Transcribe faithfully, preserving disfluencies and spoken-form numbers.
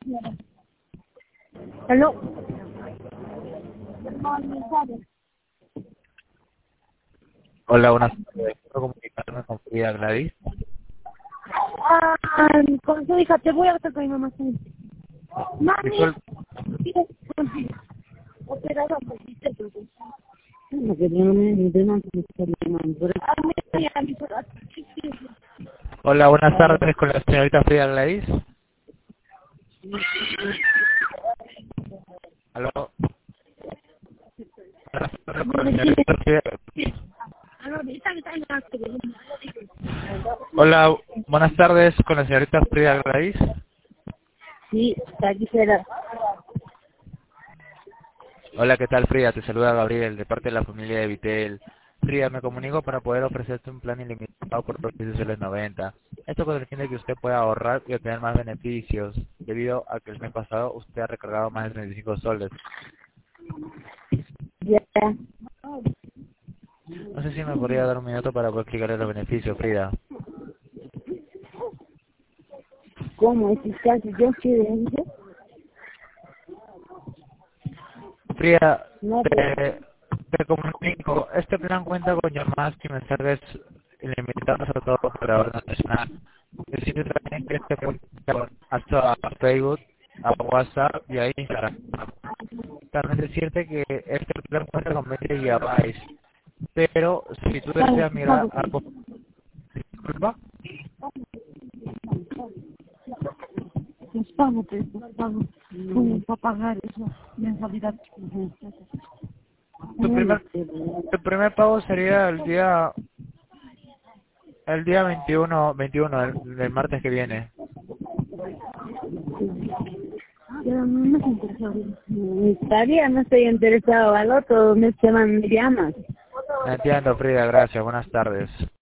Aló. Hola, buenas tardes. ¿Puedo comunicarme con Frida Gladys? Ah, con su hija, te voy a hablar con mi mamá. Sí. Mami. Disculpe. Operada por no, que no me entiendan que estoy llamando. Hola, buenas tardes con la señorita Frida Gladys. Aló. Buenas tardes con la señorita Frida. Hola, buenas tardes con la señorita Frida Gladys. Sí, aquí será. Hola, ¿qué tal, Frida? Te saluda Gabriel, de parte de la familia de Vitel. Frida, me comunico para poder ofrecerte un plan ilimitado por dos soles noventa. Esto con el fin de que usted pueda ahorrar y obtener más beneficios, debido a que el mes pasado usted ha recargado más de treinta y cinco soles. Ya. No sé si me podría dar un minuto para poder explicarle los beneficios, Frida. ¿Cómo es casi yo quiero? Frida, No, pero te, te comunico, este plan cuenta con llamadas y mensajes ilimitados a todo operador nacional. Decirte también que este plan cuenta con acceso a Facebook, a WhatsApp y a Instagram. También decirte que este plan cuenta con veinte gigabytes, pero si tú pago, deseas mirar pago, a... Disculpa. pues pago, pues pago. ¿Cómo para pagar esa mensualidad? Tu primer, tu primer pago sería el día el día veintiuno, veintiuno del, del martes que viene. Pero no me interesa. Estaría, no estoy interesado al otro, me llaman, me llamas. Entiendo, Frida, gracias. Buenas tardes.